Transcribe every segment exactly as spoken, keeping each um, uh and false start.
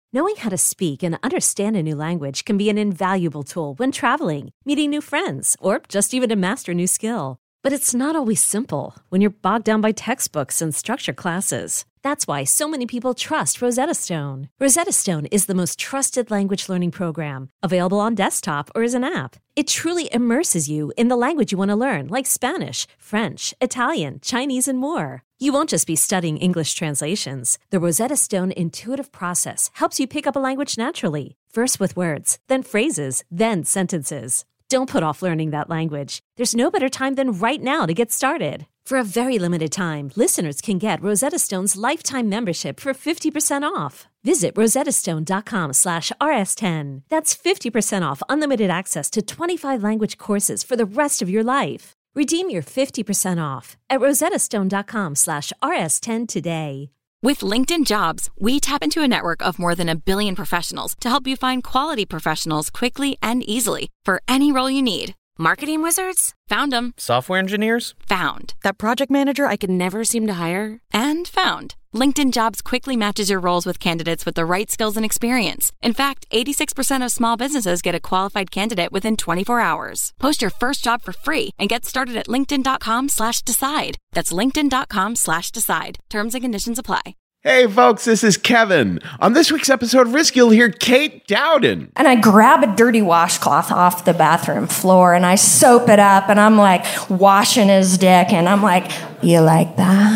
Knowing how to speak and understand a new language can be an invaluable tool when traveling, meeting new friends, or just even to master a new skill. But it's not always simple when you're bogged down by textbooks and structured classes. That's why so many people trust Rosetta Stone. Rosetta Stone is the most trusted language learning program, available on desktop or as an app. It truly immerses you in the language you want to learn, like Spanish, French, Italian, Chinese, and more. You won't just be studying English translations. The Rosetta Stone intuitive process helps you pick up a language naturally, first with words, then phrases, then sentences. Don't put off learning that language. There's no better time than right now to get started. For a very limited time, listeners can get Rosetta Stone's lifetime membership for fifty percent off. Visit rosettastone.com slash rs10. That's fifty percent off unlimited access to twenty-five language courses for the rest of your life. Redeem your fifty percent off at rosettastone.com slash rs10 today. With LinkedIn Jobs, we tap into a network of more than a billion professionals to help you find quality professionals quickly and easily for any role you need. Marketing wizards? Found them. Software engineers? Found. That project manager I could never seem to hire? And found. LinkedIn Jobs quickly matches your roles with candidates with the right skills and experience. In fact, eighty-six percent of small businesses get a qualified candidate within twenty-four hours. Post your first job for free and get started at linkedin.com slash decide. That's linkedin.com slash decide. Terms and conditions apply. Hey folks, this is Kevin. On this week's episode of Risk, you'll hear Kate Dowden. And I grab a dirty washcloth off the bathroom floor and I soap it up and I'm like washing his dick and I'm like, you like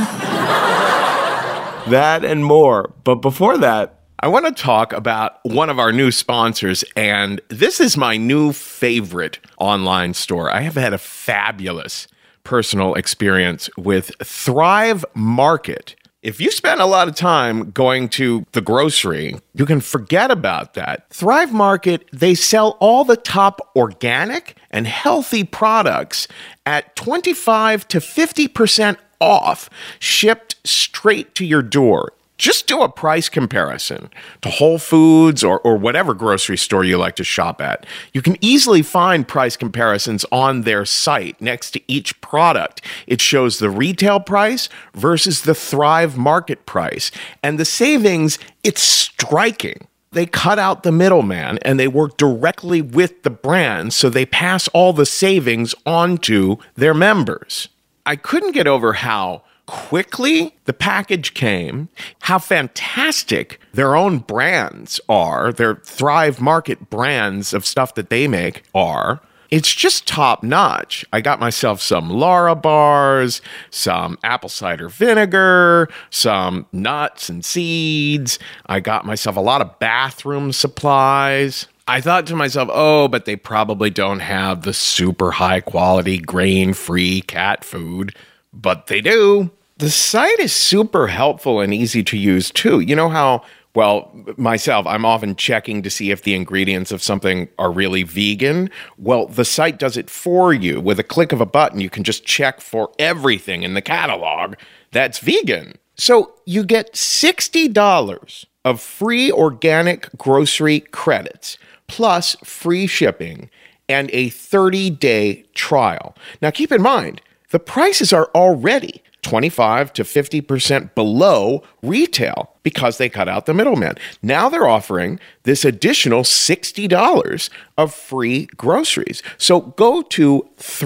that? That and more. But before that, I want to talk about one of our new sponsors, and this is my new favorite online store. I have had a fabulous personal experience with Thrive Market. If you spend a lot of time going to the grocery, you can forget about that. Thrive Market, they sell all the top organic and healthy products at twenty-five to fifty percent off, shipped straight to your door. Just do a price comparison to Whole Foods or, or whatever grocery store you like to shop at. You can easily find price comparisons on their site next to each product. It shows the retail price versus the Thrive Market price. And the savings, it's striking. They cut out the middleman and they work directly with the brand, so they pass all the savings on to their members. I couldn't get over how quickly the package came, how fantastic their own brands are, their Thrive Market brands of stuff that they make are. It's just top notch. I got myself some Lara bars, some apple cider vinegar, some nuts and seeds. I got myself a lot of bathroom supplies. I thought to myself, oh, but they probably don't have the super high quality grain-free cat food. But they do. The site is super helpful and easy to use too. You know how, well, myself, I'm often checking to see if the ingredients of something are really vegan. Well, the site does it for you. With a click of a button, you can just check for everything in the catalog that's vegan. So you get sixty dollars of free organic grocery credits, plus free shipping and a thirty-day trial. Now, keep in mind, the prices are already twenty-five to fifty percent below retail because they cut out the middleman. Now they're offering this additional sixty dollars of free groceries. So go to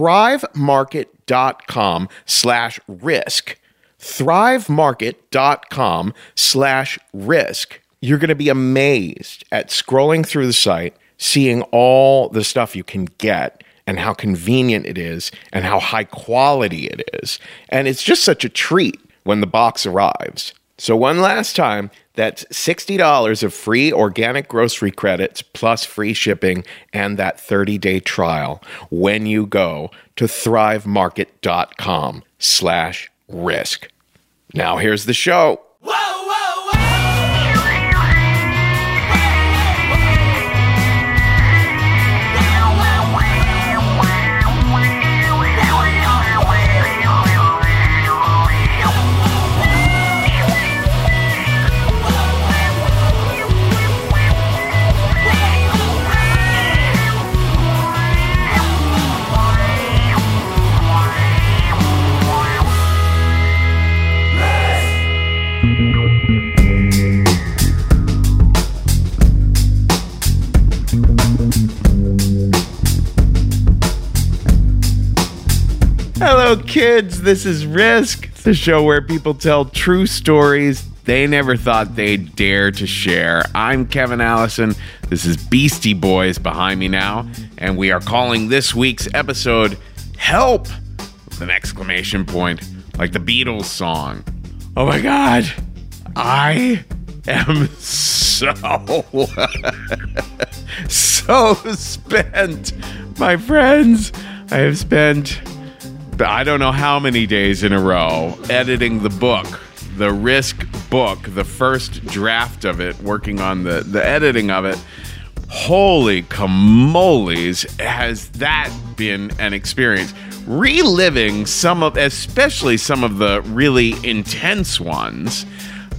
thrivemarket.com slash risk. thrivemarket.com slash risk. You're going to be amazed at scrolling through the site, seeing all the stuff you can get, and how convenient it is, and how high quality it is. And it's just such a treat when the box arrives. So one last time, that's sixty dollars of free organic grocery credits plus free shipping and that thirty-day trial when you go to thrivemarket.com slash risk. Now here's the show. Whoa, whoa, Hello, kids. This is Risk. It's the show where people tell true stories they never thought they'd dare to share. I'm Kevin Allison. This is Beastie Boys behind me now, and we are calling this week's episode Help! With an exclamation point, like the Beatles song. Oh my God. I am so, so spent. My friends, I have spent, I don't know how many days in a row editing the book, the Risk book, the first draft of it, working on the, the editing of it. Holy camoles, has that been an experience. Reliving some of, especially some of the really intense ones,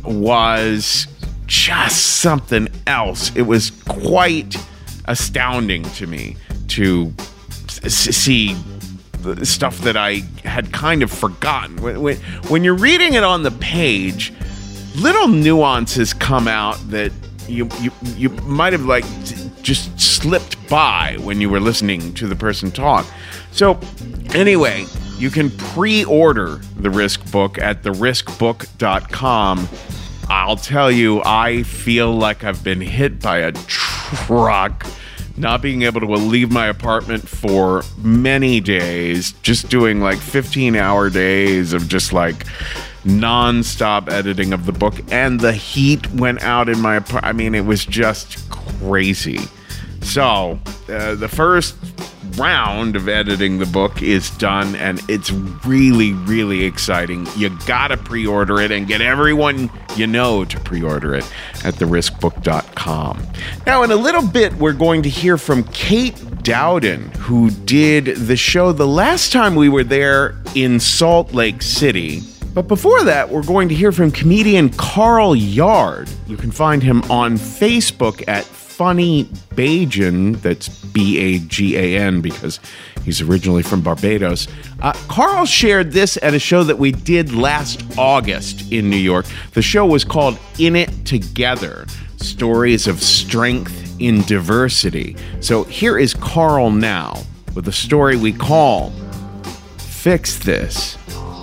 was just something else. It was quite astounding to me to s- see the stuff that I had kind of forgotten. When, when, when you're reading it on the page, little nuances come out that you you you might have like just slipped by when you were listening to the person talk. So anyway, you can pre-order the Risk book at the risk book dot com. I'll tell you, I feel like I've been hit by a truck. Not being able to leave my apartment for many days, just doing like fifteen hour days of just like non-stop editing of the book, and the heat went out in my apartment. I mean, it was just crazy. So uh, the first round of editing the book is done, and it's really, really exciting. You gotta pre-order it and get everyone you know to pre-order it at the risk book dot com. Now, in a little bit, we're going to hear from Kate Dowden, who did the show the last time we were there in Salt Lake City. But before that, we're going to hear from comedian Carl Yard. You can find him on Facebook at Funny Bajan, that's B A G A N, because he's originally from Barbados. Uh, Carl shared this at a show that we did last August in New York. The show was called In It Together, Stories of Strength in Diversity. So here is Carl now with a story we call Fix This.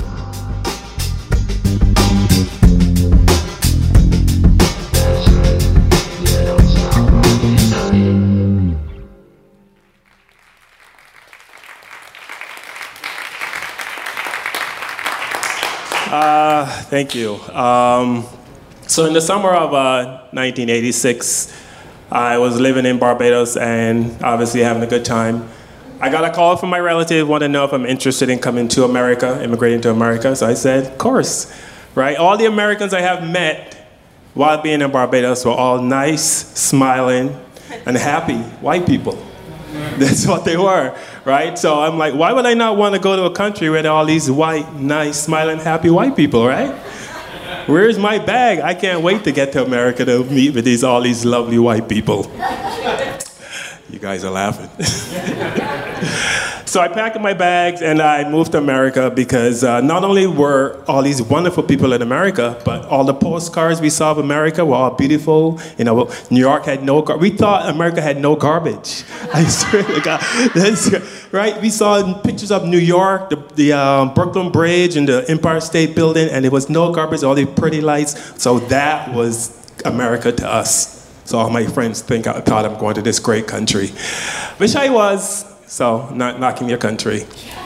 Uh, thank you. Um, so in the summer of uh, nineteen eighty-six, I was living in Barbados and obviously having a good time. I got a call from my relative, wanted to know if I'm interested in coming to America, immigrating to America. So I said, of course, right? All the Americans I have met while being in Barbados were all nice, smiling, and happy white people. That's what they were, right? So I'm like, why would I not want to go to a country where there are all these white, nice, smiling, happy white people, right? Where's my bag? I can't wait to get to America to meet with these all these lovely white people. You guys are laughing. So I packed my bags and I moved to America because uh, not only were all these wonderful people in America, but all the postcards we saw of America were all beautiful. You know, New York had no garbage. We thought America had no garbage. I swear to God. That's, right? We saw pictures of New York, the, the um, Brooklyn Bridge and the Empire State Building, and there was no garbage, all the pretty lights. So that was America to us. So all my friends think I thought I'm going to this great country, which I was. So, not knocking your country.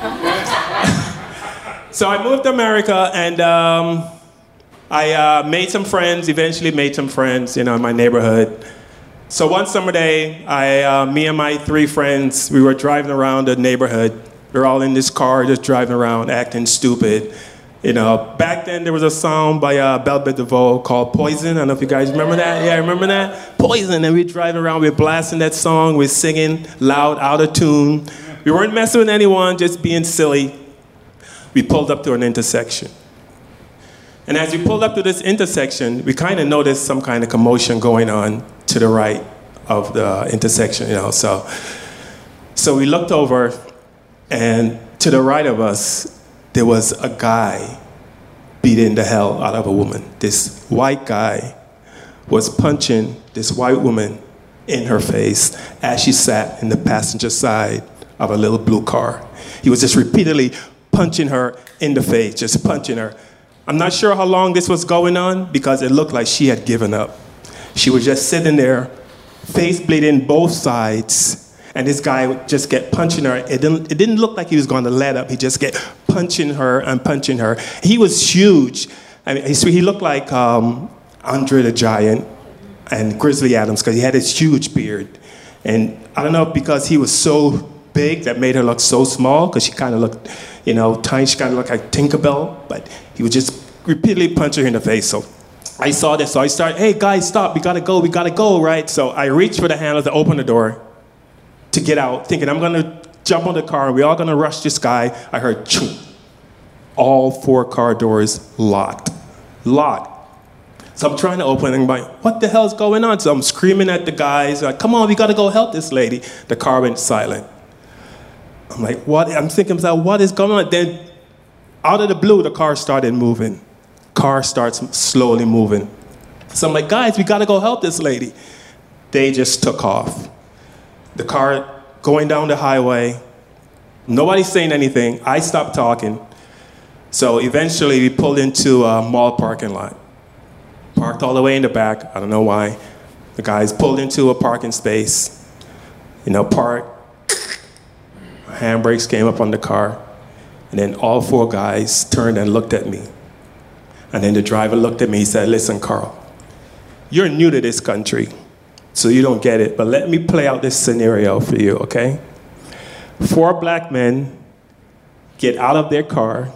So I moved to America, and um, I uh, made some friends, eventually made some friends, you know, in my neighborhood. So one summer day, I, uh, me and my three friends, we were driving around the neighborhood. We were all in this car, just driving around, acting stupid. You know, back then there was a song by uh, Bell Biv DeVoe called Poison. I don't know if you guys remember that. Yeah, remember that? Poison. And we're driving around, we're blasting that song, we're singing loud, out of tune. We weren't messing with anyone, just being silly. We pulled up to an intersection. And as we pulled up to this intersection, we kind of noticed some kind of commotion going on to the right of the intersection, you know. So, so we looked over, and to the right of us, there was a guy beating the hell out of a woman. This white guy was punching this white woman in her face as she sat in the passenger side of a little blue car. He was just repeatedly punching her in the face, just punching her. I'm not sure how long this was going on because it looked like she had given up. She was just sitting there, face bleeding both sides, and this guy would just get punching her. It didn't, it didn't look like he was going to let up. He just get punching her and punching her. He was huge. I mean, he, he looked like um, Andre the Giant and Grizzly Adams because he had this huge beard. And I don't know if because he was so big that made her look so small because she kind of looked, you know, tiny. She kind of looked like Tinkerbell, but he would just repeatedly punch her in the face. So I saw this, so I started, hey guys, stop, we gotta go, we gotta go, right? So I reached for the handle to open the door to get out, thinking I'm gonna jump on the car and we're all gonna rush this guy. I heard choo. All four car doors locked, locked. So I'm trying to open and I'm like, what the hell's going on? So I'm screaming at the guys, like, come on, we gotta go help this lady. The car went silent. I'm like, what? I'm thinking about what is going on? Then out of the blue, the car started moving. Car starts slowly moving. So I'm like, guys, we gotta go help this lady. They just took off. The car going down the highway, nobody's saying anything. I stopped talking. So eventually we pulled into a mall parking lot. Parked all the way in the back, I don't know why. The guys pulled into a parking space, you know, parked. Handbrakes came up on the car. And then all four guys turned and looked at me. And then the driver looked at me, he said, listen, Carl, you're new to this country, so you don't get it, but let me play out this scenario for you, okay? Four black men get out of their car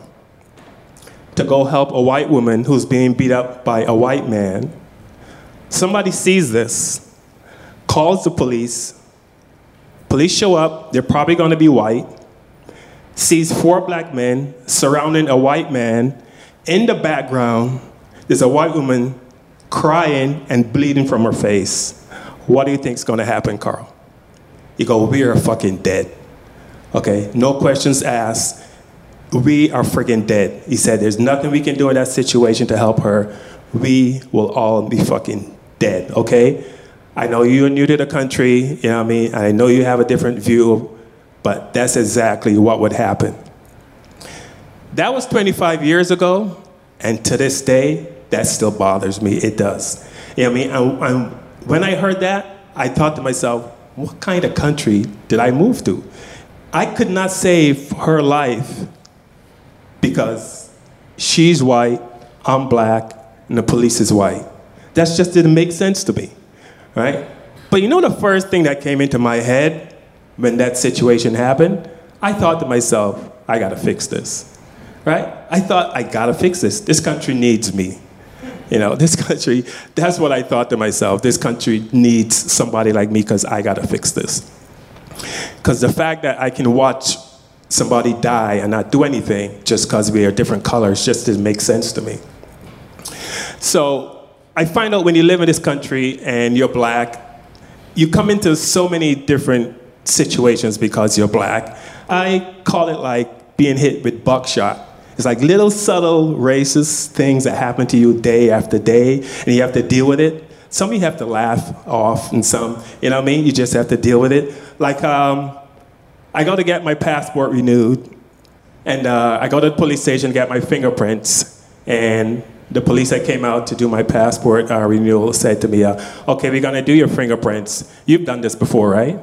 to go help a white woman who's being beat up by a white man. Somebody sees this, calls the police. Police show up, they're probably gonna be white, sees four black men surrounding a white man. In the background, there's a white woman crying and bleeding from her face. What do you think's gonna happen, Carl? You go, we are fucking dead. Okay, no questions asked. We are freaking dead. He said, there's nothing we can do in that situation to help her. We will all be fucking dead, okay? I know you're new to the country, you know what I mean? I know you have a different view, but that's exactly what would happen. That was twenty-five years ago, and to this day, that still bothers me. It does. You know what I mean? I, I, when I heard that, I thought to myself, what kind of country did I move to? I could not save her life because she's white, I'm black, and the police is white. That just didn't make sense to me, right? But you know the first thing that came into my head when that situation happened? I thought to myself, I gotta fix this. Right? I thought, I gotta fix this. This country needs me. You know, this country, that's what I thought to myself. This country needs somebody like me because I gotta fix this. Because the fact that I can watch somebody die and not do anything just because we are different colors just doesn't make sense to me. So I find out when you live in this country and you're black, you come into so many different situations because you're black. I call it like being hit with buckshot. It's like little subtle racist things that happen to you day after day, and you have to deal with it. Some you have to laugh off, and some, you know what I mean? You just have to deal with it. Like, um, I go to get my passport renewed, and uh, I go to the police station to get my fingerprints, and the police that came out to do my passport uh, renewal said to me, uh, okay, we're gonna do your fingerprints. You've done this before, right?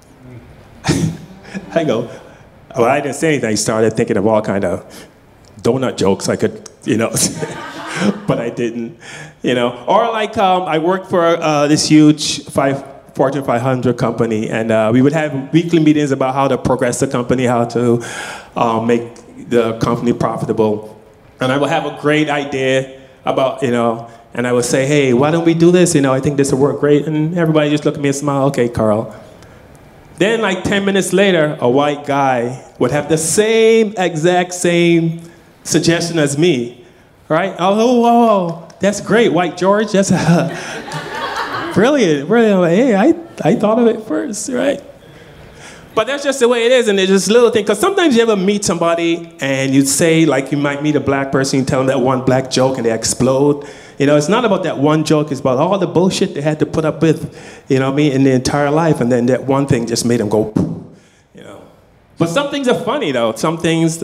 I go, well, I didn't say anything. I started thinking of all kind of donut jokes I could, you know, but I didn't, you know. Or like um, I worked for uh, this huge five, Fortune five hundred company, and uh, we would have weekly meetings about how to progress the company, how to um, make the company profitable. And I would have a great idea about, you know, and I would say, hey, why don't we do this? You know, I think this will work great. And everybody just look at me and smile, okay, Carl. Then like ten minutes later, a white guy would have the same exact same suggestion as me, right? Oh, oh, oh, that's great, White George, that's uh, brilliant, brilliant. Like, hey, I, I thought of it first, right? But that's just the way it is, and it's just little thing, because sometimes you ever meet somebody and you say, like you might meet a black person, you tell them that one black joke and they explode. You know, it's not about that one joke, it's about all the bullshit they had to put up with, you know what I mean, in their entire life, and then that one thing just made them go, you know. But some things are funny though, some things,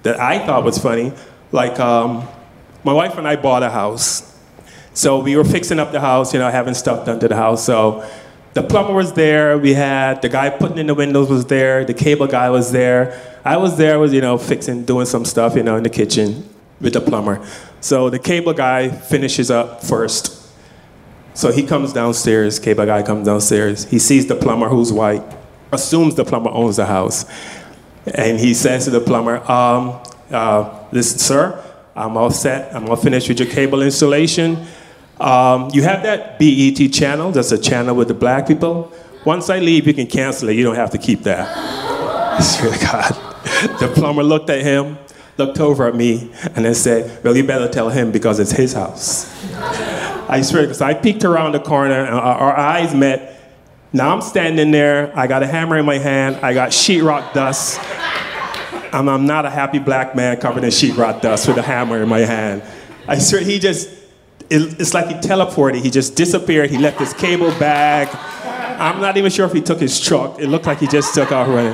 that I thought was funny. Like, um, my wife and I bought a house. So we were fixing up the house, you know, having stuff done to the house. So the plumber was there. We had the guy putting in the windows was there. The cable guy was there. I was there, was, you know, fixing, doing some stuff, you know, in the kitchen with the plumber. So the cable guy finishes up first. So he comes downstairs, cable guy comes downstairs. He sees the plumber who's white, assumes the plumber owns the house. And he says to the plumber, um, uh, listen, sir, I'm all set. I'm all finished with your cable installation. Um, you have that B E T channel, that's a channel with the black people. Once I leave, you can cancel it. You don't have to keep that. I swear to God. The plumber looked at him, looked over at me, and then said, well, you better tell him because it's his house. I swear, because I peeked around the corner, and our, our eyes met. Now I'm standing there. I got a hammer in my hand. I got sheetrock dust. I'm, I'm not a happy black man covered in sheetrock dust with a hammer in my hand. I swear, he just, it, it's like he teleported. He just disappeared. He left his cable bag. I'm not even sure if he took his truck. It looked like he just took off running.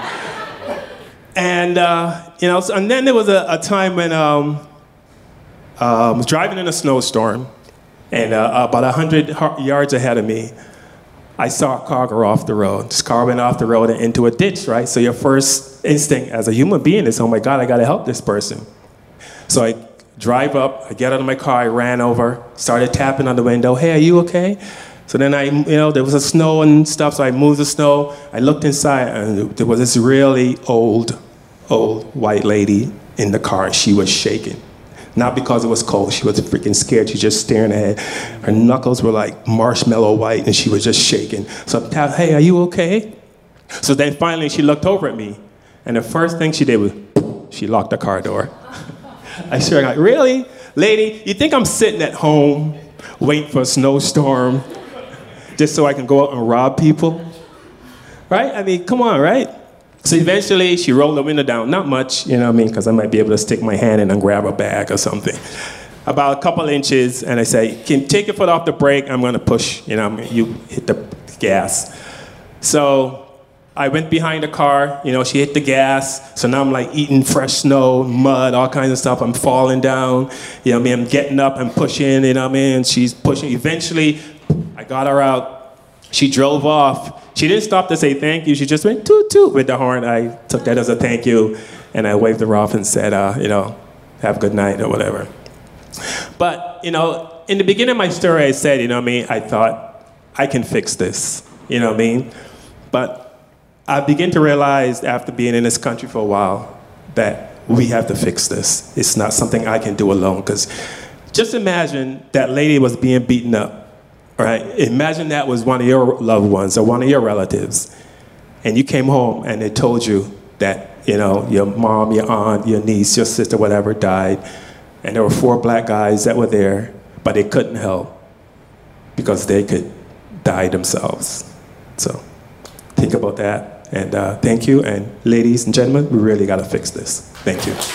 And, uh, you know, so, and then there was a, a time when um, uh, I was driving in a snowstorm, and uh, about one hundred yards ahead of me, I saw a car go off the road. This car went off the road and into a ditch, right? So your first instinct as a human being is, oh my God, I gotta help this person. So I drive up, I get out of my car, I ran over, started tapping on the window, hey, are you okay? So then I, you know, there was a snow and stuff, so I moved the snow. I looked inside, and there was this really old, old white lady in the car. She was shaking. Not because it was cold, she was freaking scared. She was just staring ahead. Her knuckles were like marshmallow white, and she was just shaking. So I tapped, hey, are you okay? So then finally she looked over at me, and the first thing she did was, she locked the car door. I swear, like, really? Lady, you think I'm sitting at home waiting for a snowstorm just so I can go out and rob people? Right? I mean, come on, right? So eventually she rolled the window down. Not much, you know what I mean, because I might be able to stick my hand in and grab a bag or something. About a couple inches, and I say, can you take your foot off the brake? I'm gonna push, you know, I mean, you hit the gas. So I went behind the car, you know, she hit the gas. So now I'm like eating fresh snow, mud, all kinds of stuff. I'm falling down, you know what I mean? I'm getting up and pushing, you know what I mean? She's pushing. Eventually, I got her out. She drove off. She didn't stop to say thank you. She just went toot toot with the horn. I took that as a thank you, and I waved her off and said, uh, you know, have a good night or whatever. But, you know, in the beginning of my story, I said, you know what I mean, I thought, I can fix this, you know what I mean? But I began to realize after being in this country for a while that we have to fix this. It's not something I can do alone, because just imagine that lady was being beaten up. Right? Imagine that was one of your loved ones or one of your relatives, and you came home and they told you that, you know, your mom, your aunt, your niece, your sister, whatever, died, and there were four black guys that were there, but they couldn't help because they could die themselves. So think about that, and uh, thank you, and ladies and gentlemen, we really got to fix this. Thank you.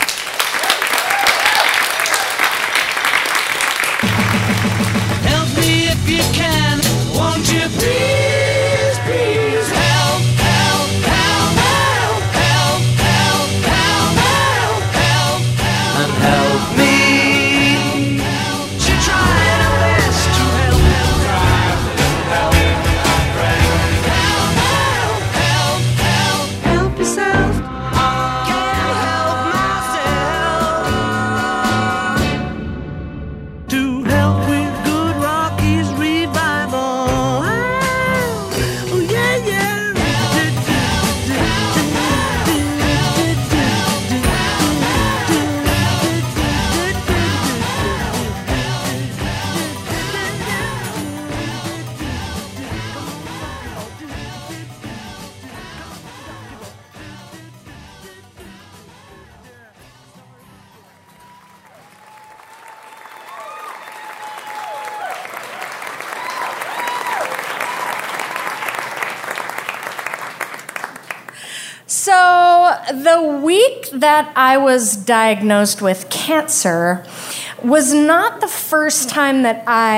So the week that I was diagnosed with cancer was not the first time that I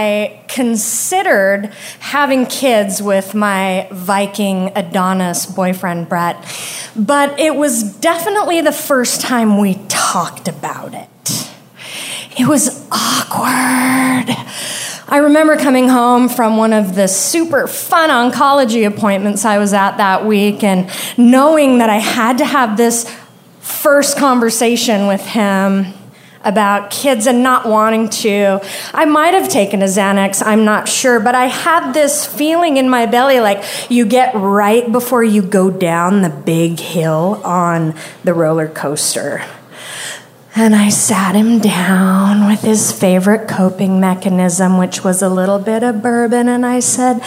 considered having kids with my Viking Adonis boyfriend, Brett, but it was definitely the first time we talked about it. It was awkward. I remember coming home from one of the super fun oncology appointments I was at that week and knowing that I had to have this first conversation with him about kids and not wanting to. I might have taken a Xanax, I'm not sure, but I had this feeling in my belly like you get right before you go down the big hill on the roller coaster. And I sat him down with his favorite coping mechanism, which was a little bit of bourbon, and I said,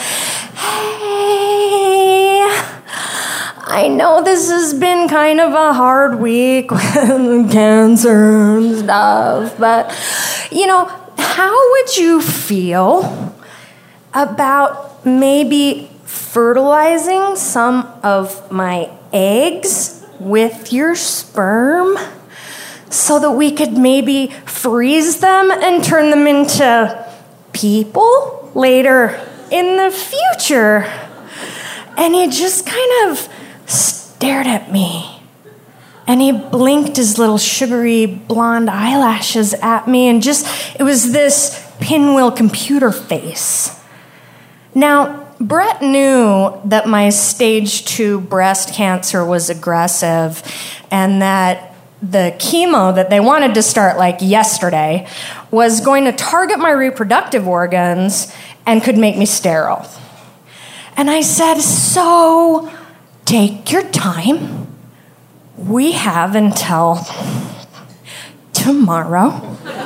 hey, I know this has been kind of a hard week with cancer and stuff, but, you know, how would you feel about maybe fertilizing some of my eggs with your sperm? So that we could maybe freeze them and turn them into people later in the future. And he just kind of stared at me. And he blinked his little sugary blonde eyelashes at me, and just, it was this pinwheel computer face. Now, Brett knew that my stage two breast cancer was aggressive and that the chemo that they wanted to start like yesterday was going to target my reproductive organs and could make me sterile. And I said, so take your time. We have until tomorrow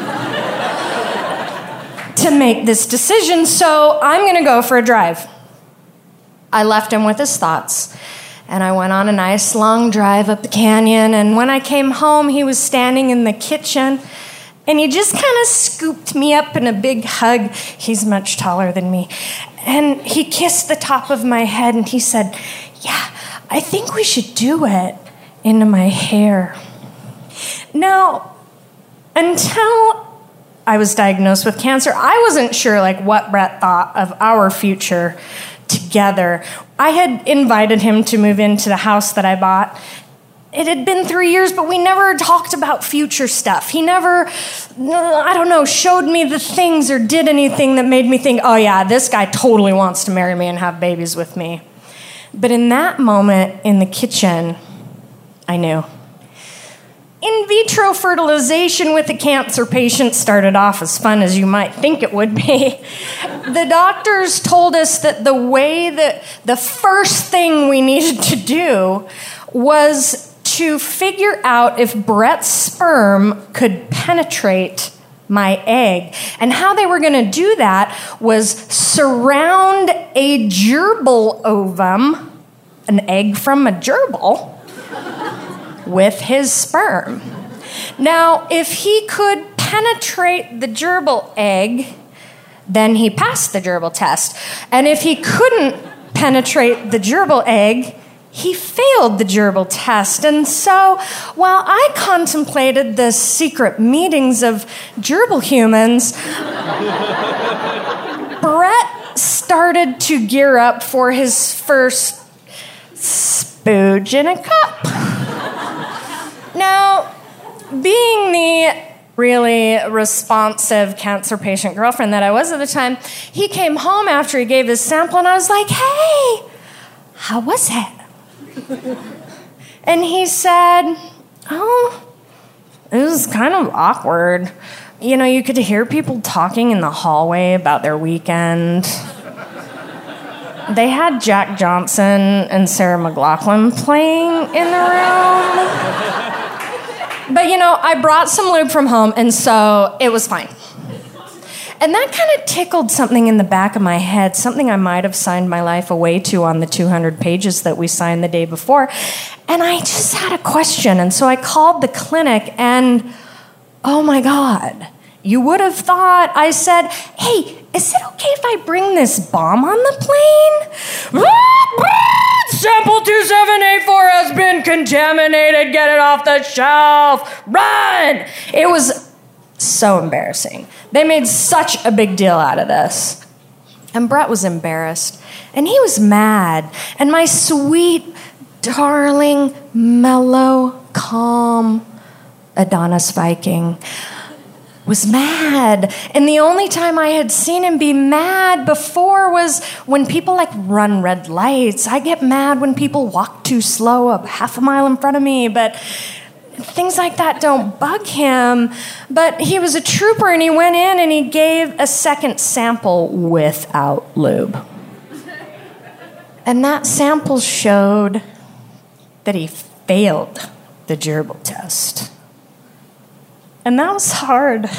to make this decision, so I'm gonna go for a drive. I left him with his thoughts. And I went on a nice long drive up the canyon, and when I came home, he was standing in the kitchen, and he just kind of scooped me up in a big hug. He's much taller than me. And he kissed the top of my head, and he said, yeah, I think we should do it into my hair. Now, until I was diagnosed with cancer, I wasn't sure like what Brett thought of our future together. I had invited him to move into the house that I bought. It had been three years, but we never talked about future stuff. He never, I don't know, showed me the things or did anything that made me think, oh yeah, this guy totally wants to marry me and have babies with me. But in that moment in the kitchen, I knew. In vitro fertilization with a cancer patient started off as fun as you might think it would be. The doctors told us that the way that the first thing we needed to do was to figure out if Brett's sperm could penetrate my egg. And how they were going to do that was surround a gerbil ovum, an egg from a gerbil, with his sperm. Now, if he could penetrate the gerbil egg, then he passed the gerbil test. And if he couldn't penetrate the gerbil egg, he failed the gerbil test. And so, while I contemplated the secret meetings of gerbil humans, Brett started to gear up for his first spooge in a cup. Now, being the really responsive cancer patient girlfriend that I was at the time, he came home after he gave his sample, and I was like, hey, how was it? And he said, oh, it was kind of awkward. You know, you could hear people talking in the hallway about their weekend. They had Jack Johnson and Sarah McLachlan playing in the room. But, you know, I brought some lube from home, and so it was fine. And that kind of tickled something in the back of my head, something I might have signed my life away to on the two hundred pages that we signed the day before. And I just had a question, and so I called the clinic, and oh my God, you would have thought I said, hey, is it okay if I bring this bomb on the plane? Sample two seven eight four has been contaminated. Get it off the shelf. Run! It was so embarrassing. They made such a big deal out of this. And Brett was embarrassed, and he was mad. And my sweet, darling, mellow, calm Adonis Viking was mad. And the only time I had seen him be mad before was when people like run red lights. I get mad when people walk too slow up half a mile in front of me, but things like that don't bug him. But he was a trooper, and he went in and he gave a second sample without lube. And that sample showed that he failed the gerbil test. And that was hard,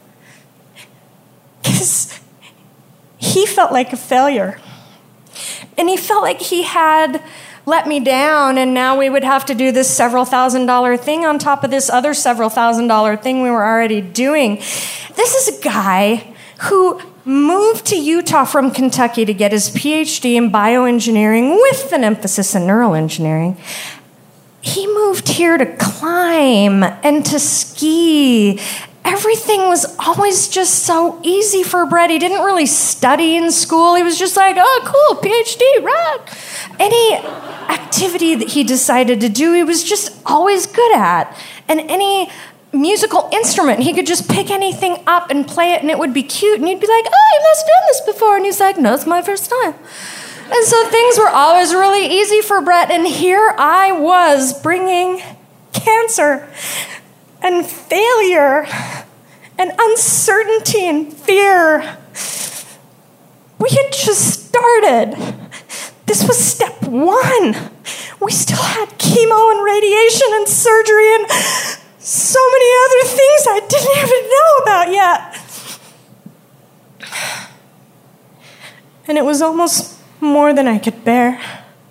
because he felt like a failure. And he felt like he had let me down, and now we would have to do this several thousand dollar thing on top of this other several thousand dollar thing we were already doing. This is a guy who moved to Utah from Kentucky to get his P H D in bioengineering with an emphasis in neuroengineering. He moved here to climb and to ski. Everything was always just so easy for Brett. He didn't really study in school. He was just like, oh, cool, P H D, right? Any activity that he decided to do, he was just always good at. And any musical instrument, he could just pick anything up and play it, and it would be cute. And you'd be like, oh, you must have done this before. And he's like, no, it's my first time. And so things were always really easy for Brett. And here I was bringing cancer and failure and uncertainty and fear. We had just started. This was step one. We still had chemo and radiation and surgery and so many other things I didn't even know about yet. And it was almost more than I could bear.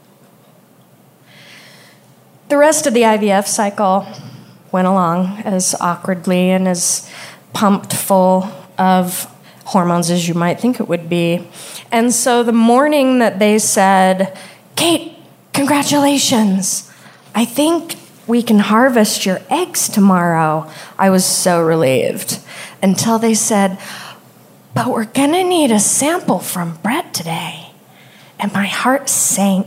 The rest of the I V F cycle went along as awkwardly and as pumped full of hormones as you might think it would be. And so the morning that they said, Kate, congratulations, I think we can harvest your eggs tomorrow, I was so relieved. Until they said, but we're gonna need a sample from Brett today. And my heart sank.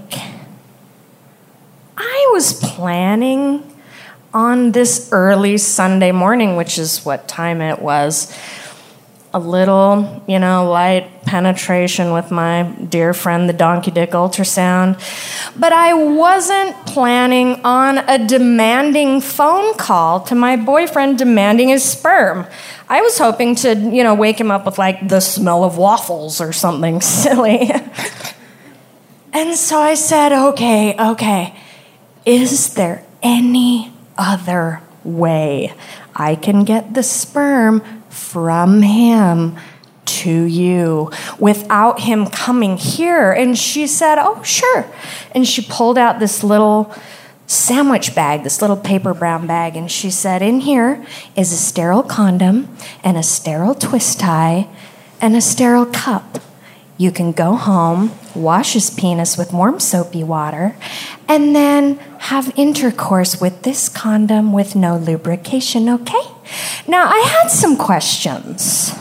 I was planning on this early Sunday morning, which is what time it was, a little, you know, light penetration with my dear friend, the Donkey Dick ultrasound. But I wasn't planning on a demanding phone call to my boyfriend demanding his sperm. I was hoping to, you know, wake him up with, like, the smell of waffles or something silly. And so I said, okay, okay, is there any other way I can get the sperm from him to you without him coming here? And she said, oh, sure. And she pulled out this little sandwich bag, this little paper brown bag, and she said, in here is a sterile condom and a sterile twist tie and a sterile cup. You can go home, wash his penis with warm soapy water, and then have intercourse with this condom with no lubrication, okay? Now, I had some questions.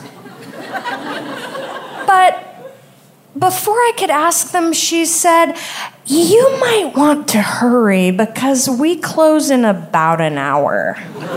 But before I could ask them, she said, you might want to hurry because we close in about an hour.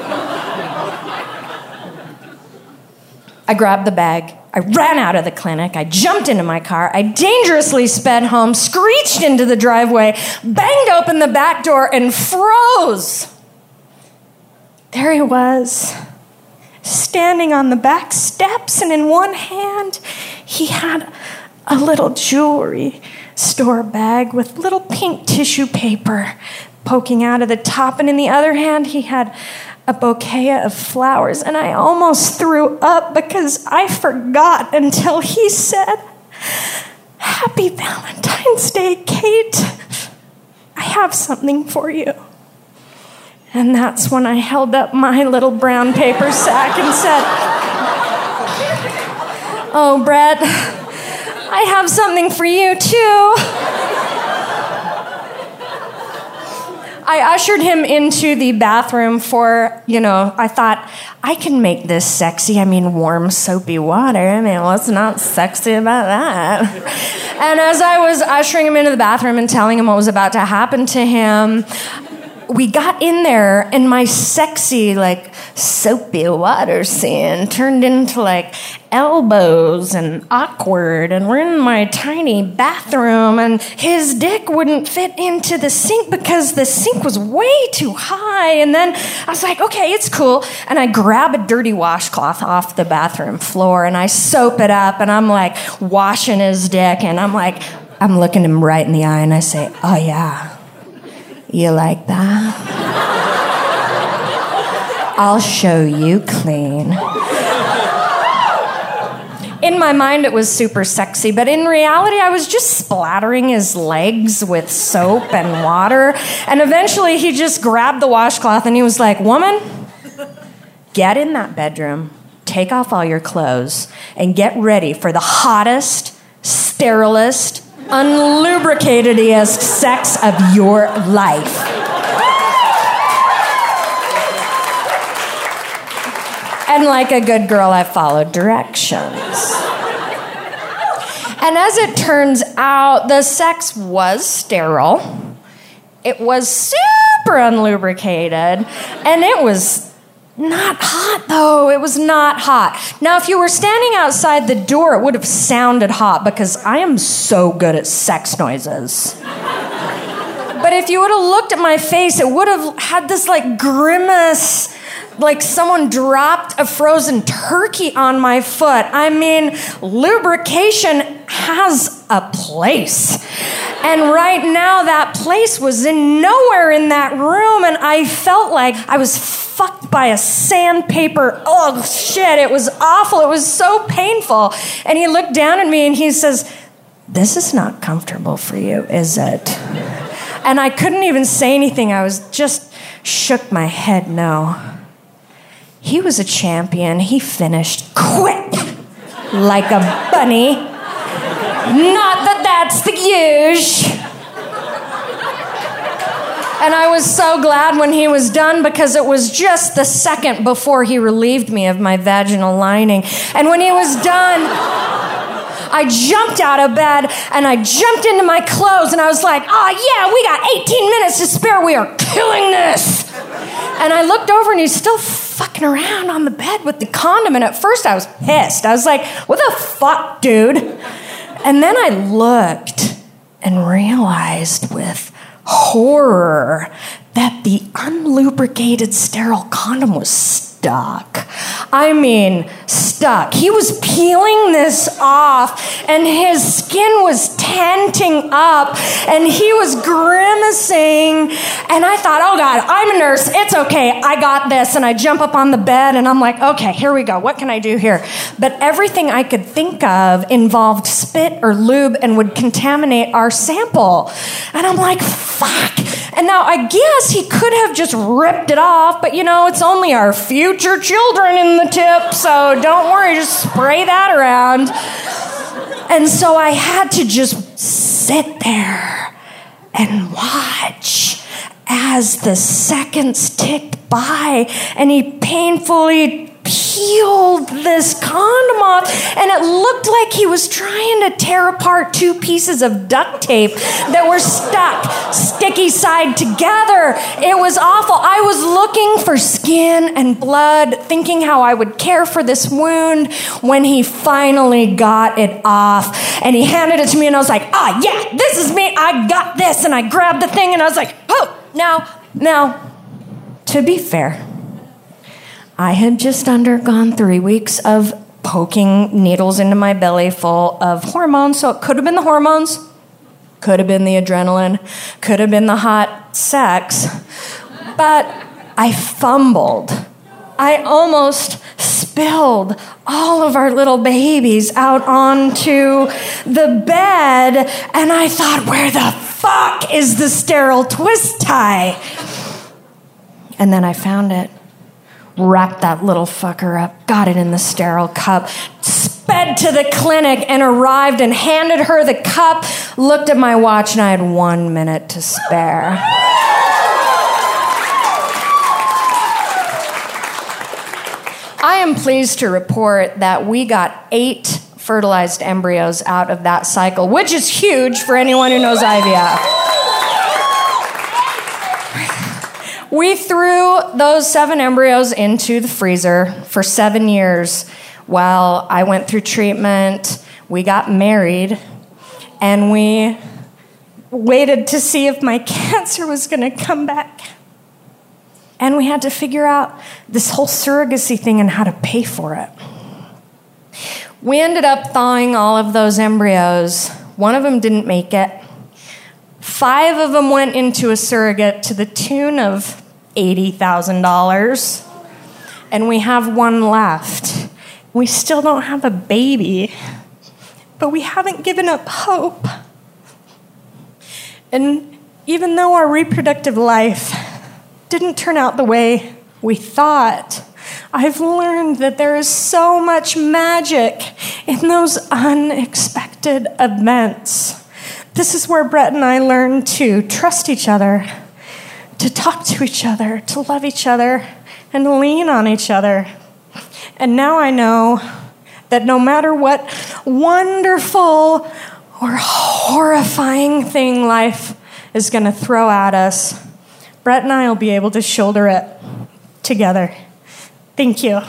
I grabbed the bag. I ran out of the clinic. I jumped into my car. I dangerously sped home, screeched into the driveway, banged open the back door, and froze. There he was, standing on the back steps, and in one hand, he had a little jewelry store bag with little pink tissue paper poking out of the top, and in the other hand, he had a bouquet of flowers, and I almost threw up because I forgot until he said, Happy Valentine's Day, Kate. I have something for you. And that's when I held up my little brown paper sack and said, oh, Brett, I have something for you, too. I ushered him into the bathroom for, you know, I thought, I can make this sexy. I mean, warm, soapy water. I mean, what's not sexy about that? And as I was ushering him into the bathroom and telling him what was about to happen to him, we got in there, and my sexy, like, soapy water scene turned into, like, elbows and awkward, and we're in my tiny bathroom, and his dick wouldn't fit into the sink because the sink was way too high, and then I was like, okay, it's cool, and I grab a dirty washcloth off the bathroom floor, and I soap it up, and I'm, like, washing his dick, and I'm, like, I'm looking him right in the eye, and I say, oh, yeah. You like that? I'll show you clean. In my mind, it was super sexy, but in reality, I was just splattering his legs with soap and water. And eventually, he just grabbed the washcloth and he was like, woman, get in that bedroom, take off all your clothes, and get ready for the hottest, sterilest, unlubricatedest sex of your life. And like a good girl, I followed directions. And as it turns out, the sex was sterile. It was super unlubricated. And it was not hot, though. It was not hot. Now, if you were standing outside the door, it would have sounded hot because I am so good at sex noises. But if you would have looked at my face, it would have had this, like, grimace, like someone dropped a frozen turkey on my foot. I mean, lubrication has a place. And right now, that place was in nowhere in that room, and I felt like I was fucked by a sandpaper. Oh, shit, it was awful. It was so painful. And he looked down at me, and he says, this is not comfortable for you, is it? And I couldn't even say anything. I was just shook my head no. He was a champion. He finished quick, like a bunny. Not that that's the usual. And I was so glad when he was done because it was just the second before he relieved me of my vaginal lining. And when he was done, I jumped out of bed and I jumped into my clothes and I was like, oh yeah, we got eighteen minutes to spare. We are killing this. And I looked over and he's still fucking around on the bed with the condom. And at first I was pissed. I was like, what the fuck, dude? And then I looked and realized with horror that the unlubricated sterile condom was stuck. I mean, stuck. He was peeling this off, and his skin was tenting up, and he was grimacing, and I thought, oh God, I'm a nurse. It's okay. I got this. And I jump up on the bed, and I'm like, okay, here we go. What can I do here? But everything I could think of involved spit or lube and would contaminate our sample. And I'm like, fuck. And now I guess he could have just ripped it off, but you know, it's only our future children in the tip, so don't worry, just spray that around. And so I had to just sit there and watch as the seconds ticked by and he painfully peeled this condom off, and it looked like he was trying to tear apart two pieces of duct tape that were stuck sticky side together. It was awful. I was looking for skin and blood, thinking how I would care for this wound when he finally got it off, and he handed it to me, and I was like, ah, yeah, this is me. I got this, and I grabbed the thing, and I was like, oh, now, now, to be fair, I had just undergone three weeks of poking needles into my belly full of hormones, so it could have been the hormones, could have been the adrenaline, could have been the hot sex, but I fumbled. I almost spilled all of our little babies out onto the bed, and I thought, where the fuck is the sterile twist tie? And then I found it. Wrapped that little fucker up, got it in the sterile cup, sped to the clinic and arrived and handed her the cup, looked at my watch, and I had one minute to spare. I am pleased to report that we got eight fertilized embryos out of that cycle, which is huge for anyone who knows I V F. We threw those seven embryos into the freezer for seven years while I went through treatment. We got married, and we waited to see if my cancer was going to come back. And we had to figure out this whole surrogacy thing and how to pay for it. We ended up thawing all of those embryos. One of them didn't make it. Five of them went into a surrogate to the tune of eighty thousand dollars. And we have one left. We still don't have a baby, but we haven't given up hope. And even though our reproductive life didn't turn out the way we thought, I've learned that there is so much magic in those unexpected events. This is where Brett and I learned to trust each other, to talk to each other, to love each other, and lean on each other. And now I know that no matter what wonderful or horrifying thing life is going to throw at us, Brett and I will be able to shoulder it together. Thank you.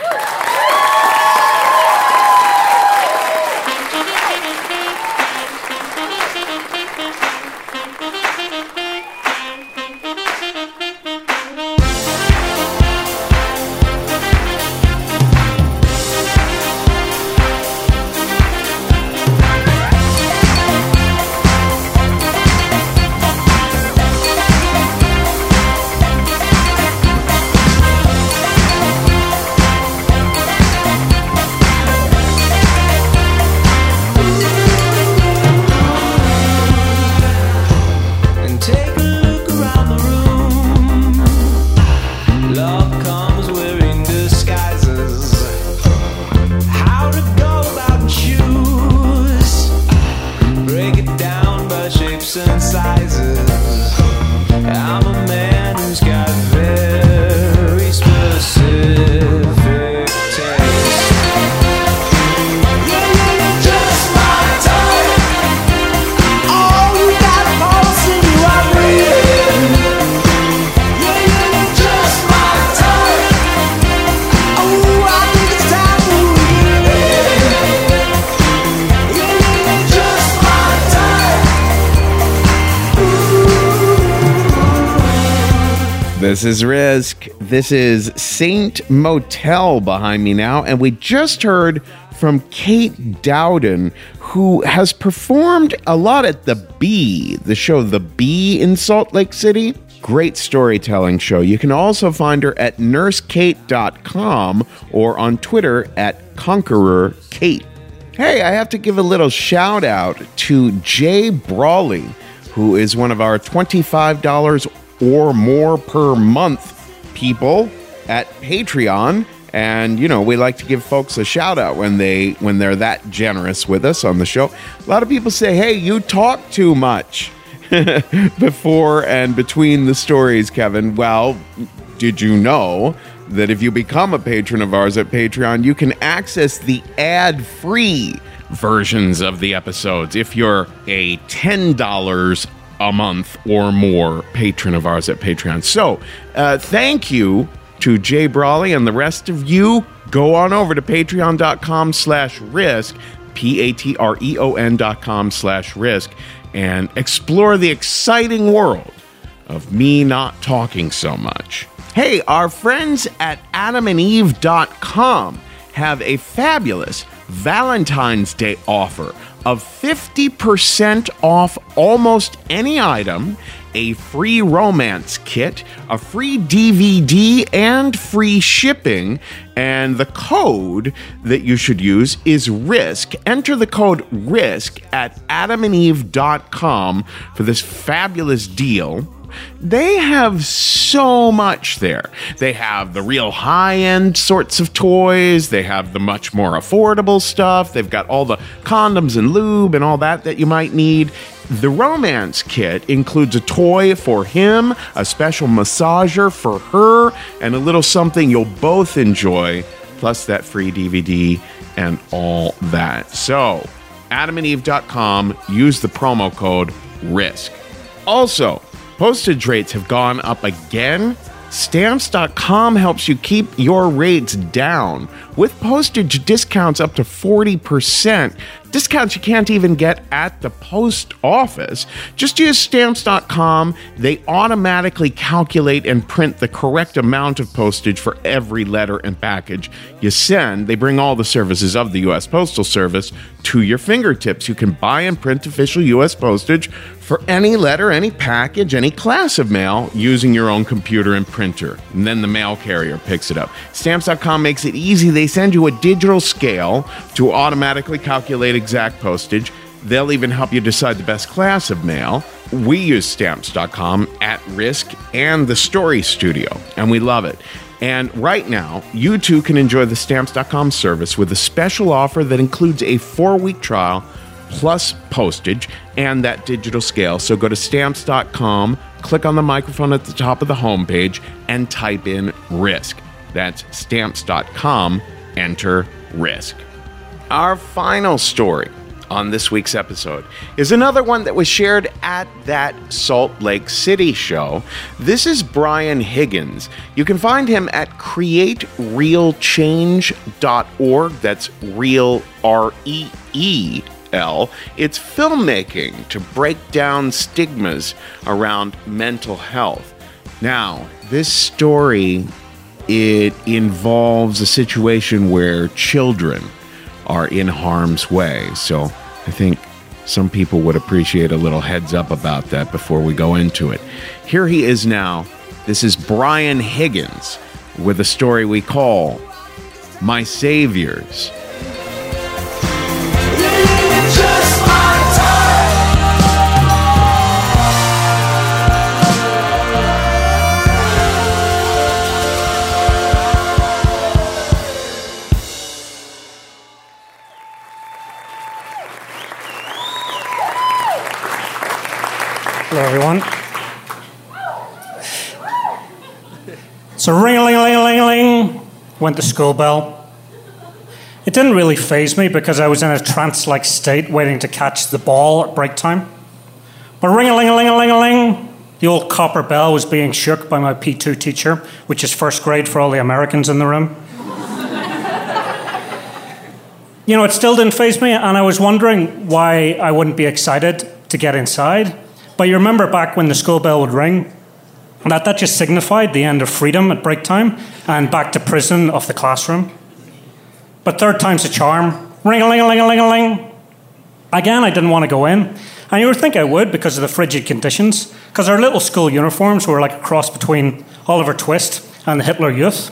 This is Risk. This is Saint Motel behind me now, and we just heard from Kate Dowden, who has performed a lot at The Bee, the show The Bee in Salt Lake City. Great storytelling show. You can also find her at nurse kate dot com or on Twitter at Conqueror Kate. Hey, I have to give a little shout out to Jay Brawley, who is one of our twenty-five dollars or more per month people at Patreon. And, you know, we like to give folks a shout out when they when they're that generous with us on the show. A lot of people say, hey, you talk too much before and between the stories, Kevin. Well, did you know that if you become a patron of ours at Patreon, you can access the ad-free versions of the episodes if you're a ten dollars a month or more patron of ours at Patreon. So, uh, thank you to Jay Brawley and the rest of you. Go on over to patreon.com slash risk, P-A-T-R-E-O-N dot com slash risk, and explore the exciting world of me not talking so much. Hey, our friends at adam and eve dot com have a fabulous Valentine's Day offer of fifty percent off almost any item, a free romance kit, a free D V D, and free shipping. And the code that you should use is RISK. Enter the code RISK at adam and eve dot com for this fabulous deal. They have so much there. They have the real high-end sorts of toys. They have the much more affordable stuff. They've got all the condoms and lube and all that that you might need. The romance kit includes a toy for him, a special massager for her, and a little something you'll both enjoy plus that free D V D and all that. So, adam and eve dot com, use the promo code RISK. Also, postage rates have gone up again. Stamps dot com helps you keep your rates down with postage discounts up to forty percent. Discounts you can't even get at the post office. Just use Stamps dot com. They automatically calculate and print the correct amount of postage for every letter and package you send. They bring all the services of the U S Postal Service to your fingertips. You can buy and print official U S postage for any letter, any package, any class of mail using your own computer and printer. And then the mail carrier picks it up. Stamps dot com makes it easy. They send you a digital scale to automatically calculate exact postage. They'll even help you decide the best class of mail. We use Stamps dot com at Risk and the Story Studio, and we love it. And right now, you too can enjoy the Stamps dot com service with a special offer that includes a four-week trial plus postage and that digital scale. So go to Stamps dot com, click on the microphone at the top of the homepage, and type in RISK. That's Stamps dot com, enter RISK. Our final story on this week's episode is another one that was shared at that Salt Lake City show. This is Brian Higgins. You can find him at create real change dot org. That's real, R E E L. It's filmmaking to break down stigmas around mental health. Now, this story, it involves a situation where children are in harm's way. So I think some people would appreciate a little heads up about that before we go into it. Here he is now. This is Brian Higgins with a story we call My Saviors. Hello, everyone. So ring-a-ling-a-ling-a-ling-a-ling went the school bell. It didn't really faze me because I was in a trance-like state waiting to catch the ball at break time. But ring-a-ling-a-ling-a-ling-a-ling, the old copper bell was being shook by my P two teacher, which is first grade for all the Americans in the room. You know, it still didn't faze me, and I was wondering why I wouldn't be excited to get inside. But you remember back when the school bell would ring, that that just signified the end of freedom at break time and back to prison of the classroom. But third time's a charm. Ring-a-ling-a-ling-a-ling-a-ling. Again, I didn't want to go in. And you would think I would because of the frigid conditions, because our little school uniforms were like a cross between Oliver Twist and the Hitler Youth.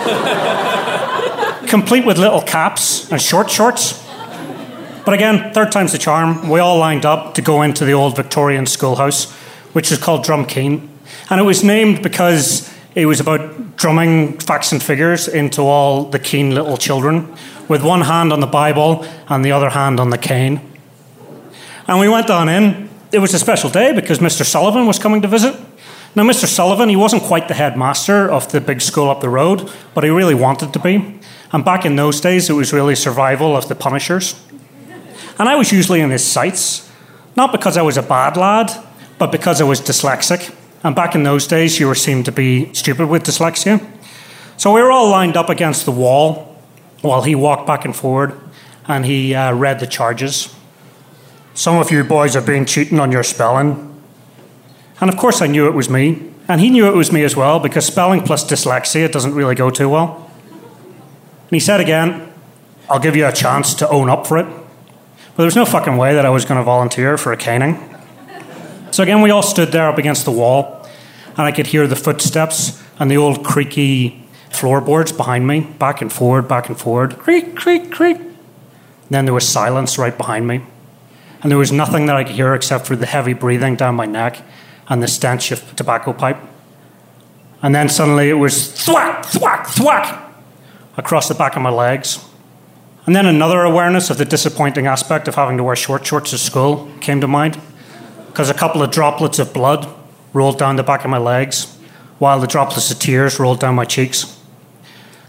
Complete with little caps and short shorts. But again, third time's the charm. We all lined up to go into the old Victorian schoolhouse, which was called Drumkeen. And it was named because it was about drumming facts and figures into all the keen little children, with one hand on the Bible and the other hand on the cane. And we went on in. It was a special day because Mister Sullivan was coming to visit. Now, Mister Sullivan, he wasn't quite the headmaster of the big school up the road, but he really wanted to be. And back in those days, it was really survival of the punishers. And I was usually in his sights, not because I was a bad lad, but because I was dyslexic. And back in those days, you were seen to be stupid with dyslexia. So we were all lined up against the wall while he walked back and forward, and he uh, read the charges. Some of you boys have been cheating on your spelling. And of course I knew it was me. And he knew it was me as well, because spelling plus dyslexia doesn't really go too well. And he said again, I'll give you a chance to own up for it. But there was no fucking way that I was going to volunteer for a caning. So again, we all stood there up against the wall, and I could hear the footsteps and the old creaky floorboards behind me, back and forward, back and forward, creak, creak, creak. And then there was silence right behind me. And there was nothing that I could hear except for the heavy breathing down my neck and the stench of tobacco pipe. And then suddenly it was thwack, thwack, thwack across the back of my legs. And then another awareness of the disappointing aspect of having to wear short shorts to school came to mind, because a couple of droplets of blood rolled down the back of my legs, while the droplets of tears rolled down my cheeks.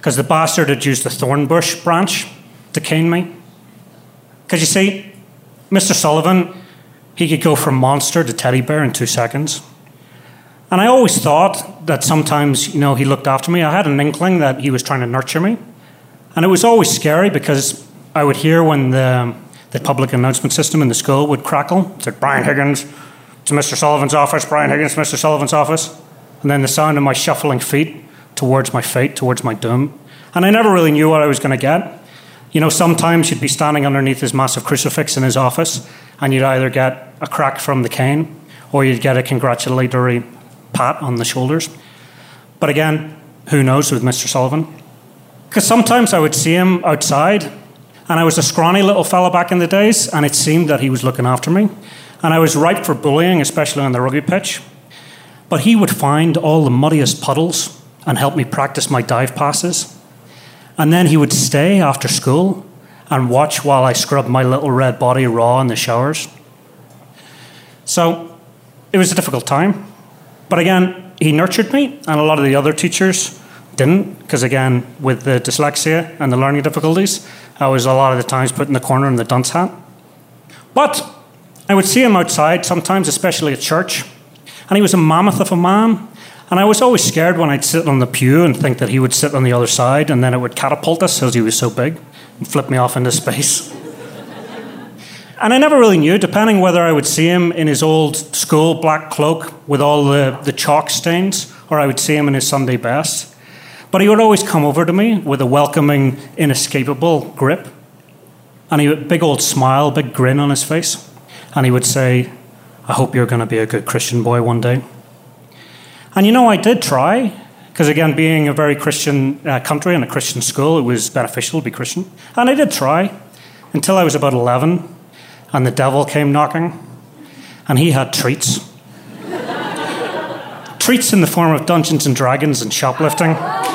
because the bastard had used the thorn bush branch to cane me. Because you see, Mister Sullivan, he could go from monster to teddy bear in two seconds. And I always thought that sometimes, you know, he looked after me. I had an inkling that he was trying to nurture me. And it was always scary because I would hear when the, the public announcement system in the school would crackle. It said, Brian Higgins to Mister Sullivan's office, Brian Higgins to Mister Sullivan's office. And then the sound of my shuffling feet towards my fate, towards my doom. And I never really knew what I was going to get. You know, sometimes you'd be standing underneath his massive crucifix in his office, and you'd either get a crack from the cane, or you'd get a congratulatory pat on the shoulders. But again, who knows with Mister Sullivan? Because sometimes I would see him outside, and I was a scrawny little fella back in the days, and it seemed that he was looking after me. And I was ripe for bullying, especially on the rugby pitch. But he would find all the muddiest puddles and help me practice my dive passes. And then he would stay after school and watch while I scrubbed my little red body raw in the showers. So it was a difficult time. But again, he nurtured me, and a lot of the other teachers didn't, because again, with the dyslexia and the learning difficulties, I was a lot of the times put in the corner in the dunce hat. But I would see him outside sometimes, especially at church, and he was a mammoth of a man. And I was always scared when I'd sit on the pew and think that he would sit on the other side, and then it would catapult us because he was so big and flip me off into space. And I never really knew, depending whether I would see him in his old school black cloak with all the, the chalk stains, or I would see him in his Sunday best. But he would always come over to me with a welcoming, inescapable grip. And he would, big old smile, big grin on his face. And he would say, I hope you're going to be a good Christian boy one day. And you know, I did try, because again, being a very Christian uh, country and a Christian school, it was beneficial to be Christian. And I did try, until I was about eleven, and the devil came knocking, and he had treats. Treats in the form of Dungeons and Dragons and shoplifting.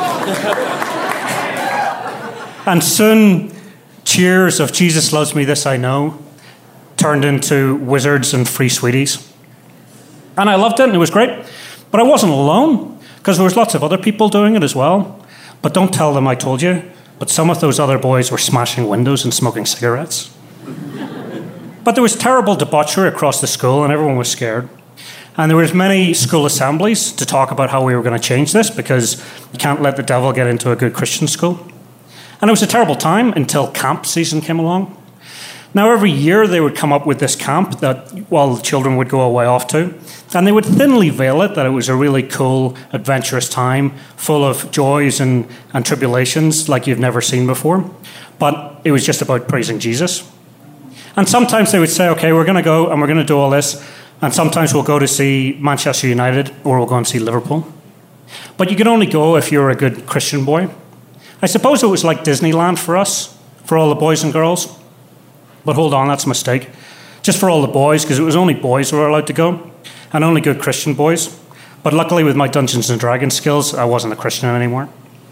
And soon, cheers of Jesus loves me, this I know, turned into wizards and free sweeties. And I loved it, and it was great. But I wasn't alone, because there was lots of other people doing it as well. But don't tell them I told you, but some of those other boys were smashing windows and smoking cigarettes. But there was terrible debauchery across the school, and everyone was scared. And there was many school assemblies to talk about how we were going to change this, because you can't let the devil get into a good Christian school. And it was a terrible time until camp season came along. Now, every year they would come up with this camp that, well, the children would go away off to, and they would thinly veil it that it was a really cool, adventurous time, full of joys and, and tribulations like you've never seen before. But it was just about praising Jesus. And sometimes they would say, okay, we're going to go and we're going to do all this, and sometimes we'll go to see Manchester United or we'll go and see Liverpool. But you could only go if you're a good Christian boy. I suppose it was like Disneyland for us, for all the boys and girls. But hold on, that's a mistake. Just for all the boys, because it was only boys who were allowed to go, and only good Christian boys. But luckily, with my Dungeons and Dragons skills, I wasn't a Christian anymore.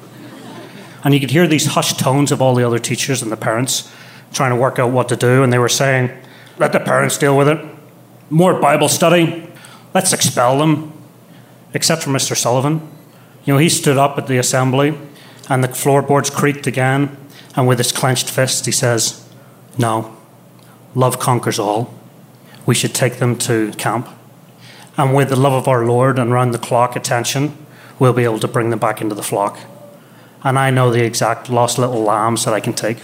And you could hear these hushed tones of all the other teachers and the parents trying to work out what to do, and they were saying, let the parents deal with it. More Bible study. Let's expel them. Except for Mister Sullivan. You know, he stood up at the assembly, and the floorboards creaked again, and with his clenched fist, he says, no. Love conquers all. We should take them to camp. And with the love of our Lord and round-the-clock attention, we'll be able to bring them back into the flock. And I know the exact lost little lambs that I can take.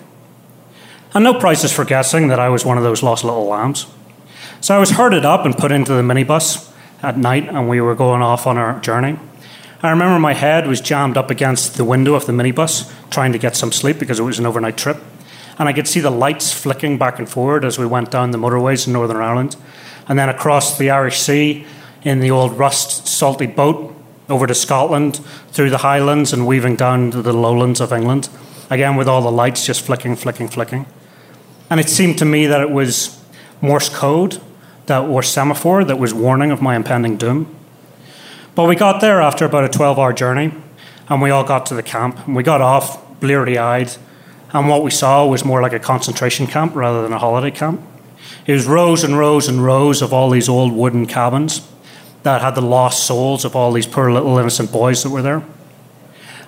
And no prizes for guessing that I was one of those lost little lambs. So I was herded up and put into the minibus at night, and we were going off on our journey. I remember my head was jammed up against the window of the minibus, trying to get some sleep because it was an overnight trip. And I could see the lights flicking back and forward as we went down the motorways in Northern Ireland. And then across the Irish Sea in the old rust salty boat over to Scotland, through the Highlands and weaving down to the lowlands of England. Again, with all the lights just flicking, flicking, flicking. And it seemed to me that it was Morse code, that or semaphore, that was warning of my impending doom. But we got there after about a twelve-hour journey, and we all got to the camp. And we got off, bleary-eyed, and what we saw was more like a concentration camp rather than a holiday camp. It was rows and rows and rows of all these old wooden cabins that had the lost souls of all these poor little innocent boys that were there.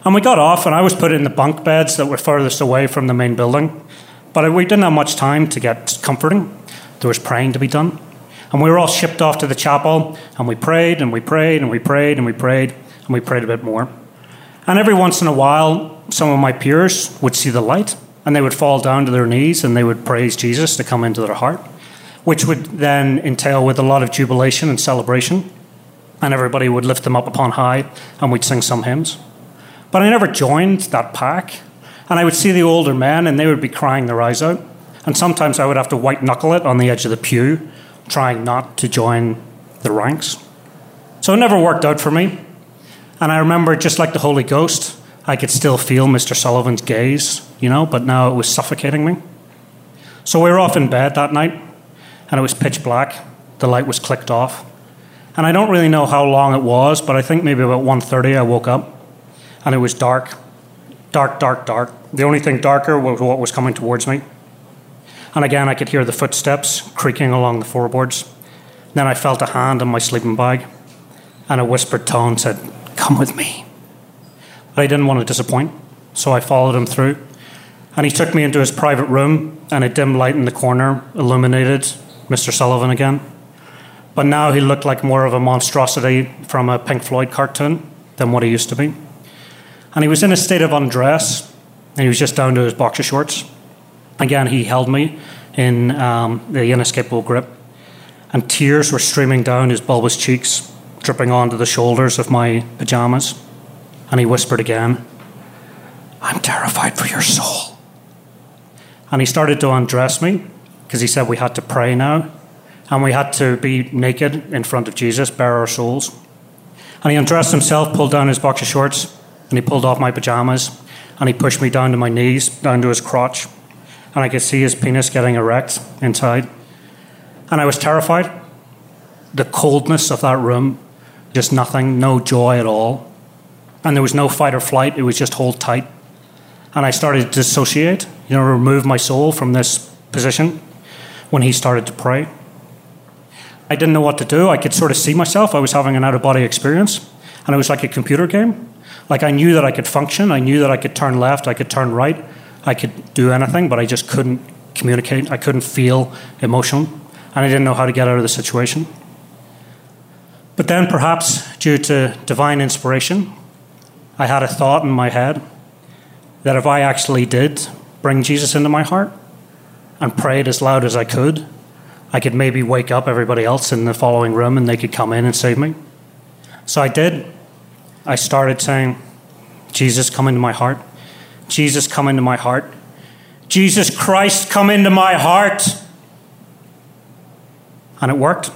And we got off, and I was put in the bunk beds that were furthest away from the main building. But we didn't have much time to get comforting. There was praying to be done. And we were all shipped off to the chapel, and we prayed, and we prayed, and we prayed, and we prayed, and we prayed a bit more. And every once in a while, some of my peers would see the light, and they would fall down to their knees, and they would praise Jesus to come into their heart, which would then entail with a lot of jubilation and celebration. And everybody would lift them up upon high, and we'd sing some hymns. But I never joined that pack. And I would see the older men, and they would be crying their eyes out. And sometimes I would have to white-knuckle it on the edge of the pew, trying not to join the ranks. So it never worked out for me. And I remember, just like the Holy Ghost, I could still feel Mister Sullivan's gaze, you know, but now it was suffocating me. So we were off in bed that night, and it was pitch black. The light was clicked off. And I don't really know how long it was, but I think maybe about one thirty I woke up, and it was dark. Dark, dark, dark. The only thing darker was what was coming towards me. And again, I could hear the footsteps creaking along the floorboards. Then I felt a hand in my sleeping bag, and a whispered tone said, "Come with me." But I didn't want to disappoint, so I followed him through. And he took me into his private room, and a dim light in the corner illuminated Mister Sullivan again. But now he looked like more of a monstrosity from a Pink Floyd cartoon than what he used to be. And he was in a state of undress, and he was just down to his boxer shorts. Again, he held me in um, the inescapable grip, and tears were streaming down his bulbous cheeks, dripping onto the shoulders of my pajamas. And he whispered again, "I'm terrified for your soul." And he started to undress me, because he said we had to pray now, and we had to be naked in front of Jesus, bare our souls. And he undressed himself, pulled down his boxer shorts, and he pulled off my pajamas, and he pushed me down to my knees, down to his crotch, and I could see his penis getting erect inside. And I was terrified. The coldness of that room, just nothing, no joy at all. And there was no fight or flight, it was just hold tight. And I started to dissociate, you know, remove my soul from this position when he started to pray. I didn't know what to do. I could sort of see myself. I was having an out-of-body experience, and it was like a computer game. Like, I knew that I could function. I knew that I could turn left. I could turn right. I could do anything, but I just couldn't communicate. I couldn't feel emotion, and I didn't know how to get out of the situation. But then, perhaps due to divine inspiration, I had a thought in my head that if I actually did bring Jesus into my heart and prayed as loud as I could, I could maybe wake up everybody else in the following room and they could come in and save me. So I did. I started saying, "Jesus, come into my heart. Jesus, come into my heart. Jesus Christ, come into my heart." And it worked.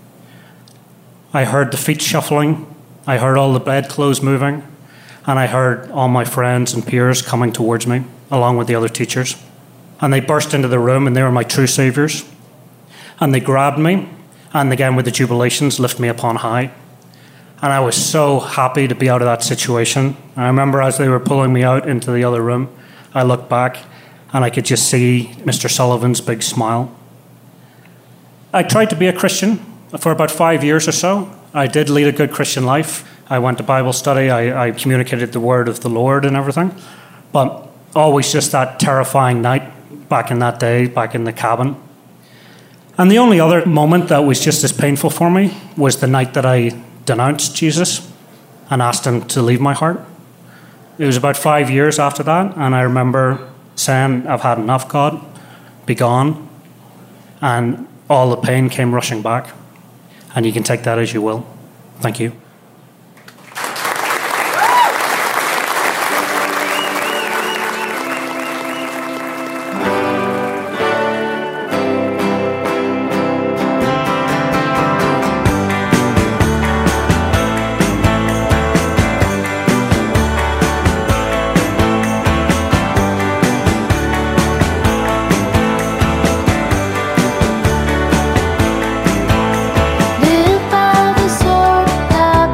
I heard the feet shuffling. I heard all the bedclothes moving. And I heard all my friends and peers coming towards me, along with the other teachers. And they burst into the room, and they were my true saviors. And they grabbed me, and again with the jubilations, lift me upon high. And I was so happy to be out of that situation. I remember as they were pulling me out into the other room, I looked back, and I could just see Mister Sullivan's big smile. I tried to be a Christian for about five years or so. I did lead a good Christian life. I went to Bible study, I, I communicated the word of the Lord and everything. But always just that terrifying night back in that day, back in the cabin. And the only other moment that was just as painful for me was the night that I denounced Jesus and asked him to leave my heart. It was about five years after that, and I remember saying, "I've had enough, God, be gone." And all the pain came rushing back. And you can take that as you will. Thank you. Live by the sword.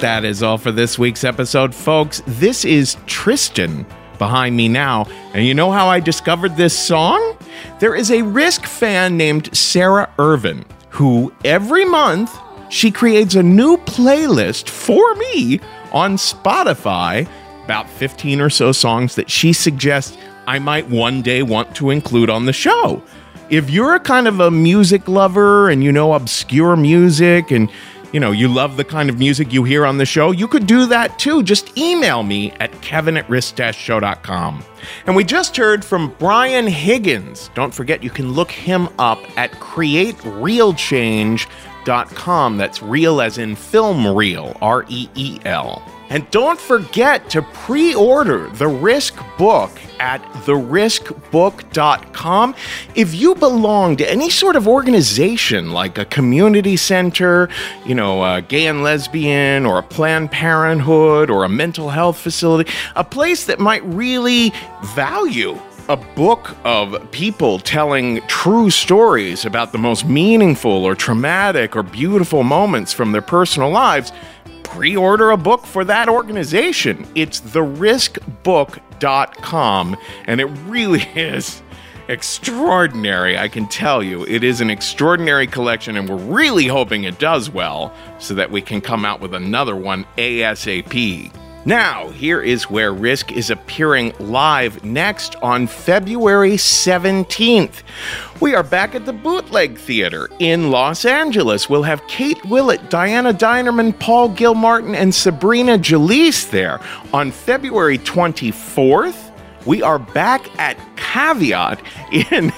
That is all for this week's episode, folks. This is Tristan behind me now. And you know how I discovered this song? There is a Risk fan named Sarah Irvin who every month she creates a new playlist for me on Spotify, about fifteen or so songs that she suggests I might one day want to include on the show. If you're a kind of a music lover and you know obscure music and you know, you love the kind of music you hear on the show, you could do that too. Just email me at kevin at risk dash show dot com. And we just heard from Brian Higgins. Don't forget, you can look him up at create real change dot com. That's real as in film reel, R E E L. And don't forget to pre-order the Risk book at the risk book dot com. If you belong to any sort of organization like a community center, you know, a gay and lesbian, or a Planned Parenthood, or a mental health facility, a place that might really value a book of people telling true stories about the most meaningful or traumatic or beautiful moments from their personal lives, pre-order a book for that organization. It's the risk book dot com, and it really is extraordinary, I can tell you. It is an extraordinary collection, and we're really hoping it does well so that we can come out with another one ASAP. Now, here is where Risk is appearing live next on February seventeenth. We are back at the Bootleg Theater in Los Angeles. We'll have Kate Willett, Diana Dinerman, Paul Gilmartin, and Sabrina Jalise there. On February twenty-fourth, we are back at Caveat in,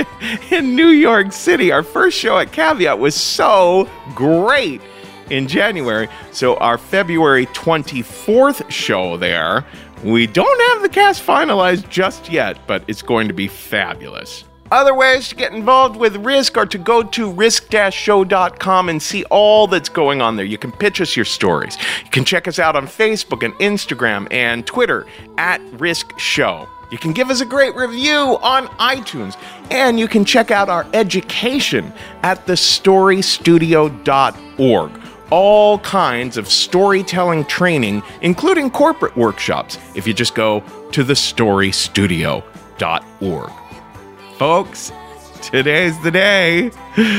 in New York City. Our first show at Caveat was so great in January. So our February twenty-fourth show there, we don't have the cast finalized just yet, but it's going to be fabulous. Other ways to get involved with Risk are to go to risk dash show dot com and see all that's going on there. You can pitch us your stories. You can check us out on Facebook and Instagram and Twitter at Risk Show. You can give us a great review on iTunes, and you can check out our education at the story studio dot org. All kinds of storytelling training, including corporate workshops, if you just go to the story studio dot org. Folks, today's the day.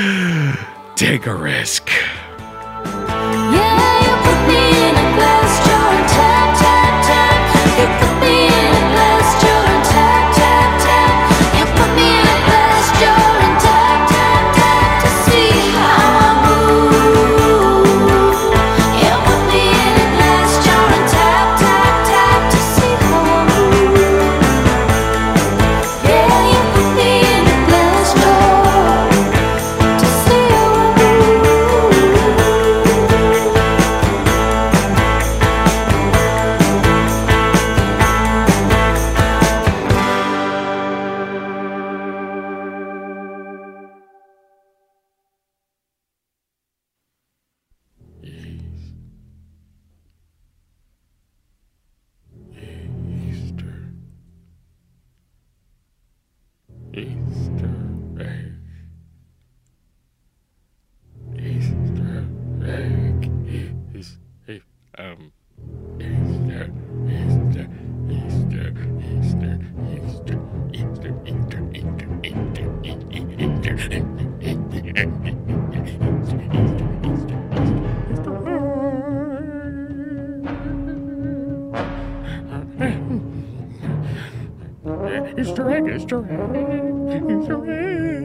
Take a risk. Yeah, you put me in a glass jar and tap, tap, tap. You put me in a glass jar and tap, tap, tap. You put me in a glass jar and tap, tap, tap to see how I move. You put me in a glass jar and tap, tap, tap to see how I move. Yeah, you put me in a glass jar to see how I move. Easter egg. Easter egg is um Easter, Easter, Easter, Easter, Easter, Easter, Easter, Easter, Easter, Easter egg, Easter egg, Easter egg.